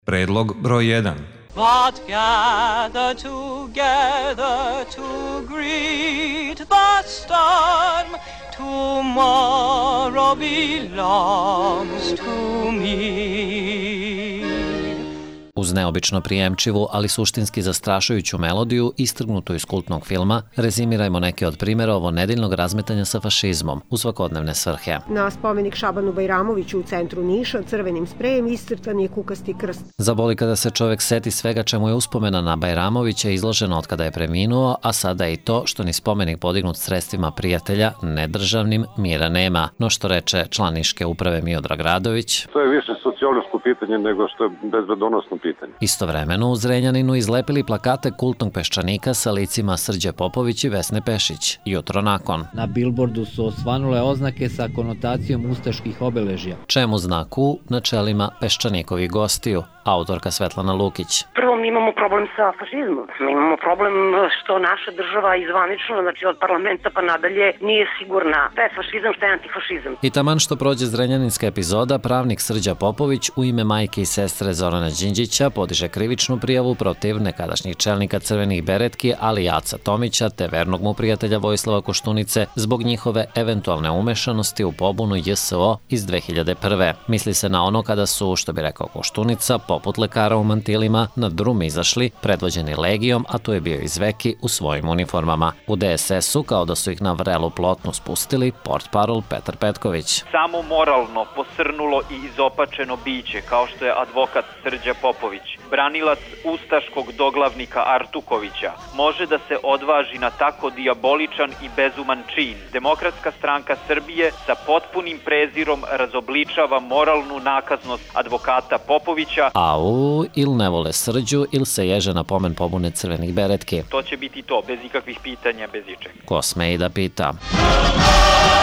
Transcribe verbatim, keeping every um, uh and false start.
Predlog broj jedan. But gather together to greet the storm. Tomorrow belongs to me. Uz neobično prijemčivu, ali suštinski zastrašujuću melodiju, istrgnutu iz kultnog filma, rezimirajmo neke od primjera ovo nedeljnog razmetanja sa fašizmom u svakodnevne svrhe. Na spomenik Šabanu Bajramoviću u centru Niša crvenim sprejem iscrtan je kukasti krst. Zaboli kada se čovek seti svega čemu je uspomena na Bajramovića izložena od kada je preminuo, a sada i to što ni spomenik podignut sredstvima prijatelja, nedržavnim, mira nema. No što reče član Niške uprave Miodrag Radović. To je više sociološko pitanje nego što je bezbedonosno pitanje. Istovremeno u Zrenjaninu izlepili plakate kultnog peščanika sa licima Srđe Popović i Vesne Pešić, jutro nakon. Na bilbordu su osvanule oznake sa konotacijom ustaških obeležja. Čemu znaku na čelima peščanikovih gostiju, autorka Svetlana Lukić. Prvo, mi imamo problem sa fašizmom. Mi imamo problem što naša država izvanično, znači od parlamenta pa nadalje, nije sigurna šta je fašizam, šta je antifašizam. I taman što prođe zrenjaninska epizoda, pravnik Srđa Popović u ime majke i sestre Zorana Đinđića podiže krivičnu prijavu protiv nekadašnjih čelnika Crvenih beretki, ali Aca Tomića te vernog mu prijatelja Vojislava Koštunice zbog njihove eventualne umešanosti u pobunu J S O iz dve hiljade prve. Misli se na ono kada su, što bi rekao Koštunica, poput lekara u mantilima, na drum izašli, predvođeni legijom, a tu je bio i Zveki u svojim uniformama. U D S S-u, kao da su ih na vrelu plotnu spustili, portparol Petar Petković. Samo moralno, posrnulo i izopačeno biće, kao što je advokat Srđa Popović, branilac ustaškog doglavnika Artukovića, može da se odvaži na tako dijaboličan i bezuman čin. Demokratska stranka Srbije sa potpunim prezirom razobličava moralnu nakaznost advokata Popovića. Au, ili ne vole Srđu, ili se ježe na pomen pobune Crvenih beretki. To će biti to, bez ikakvih pitanja, bez ičega. Ko sme i da pita.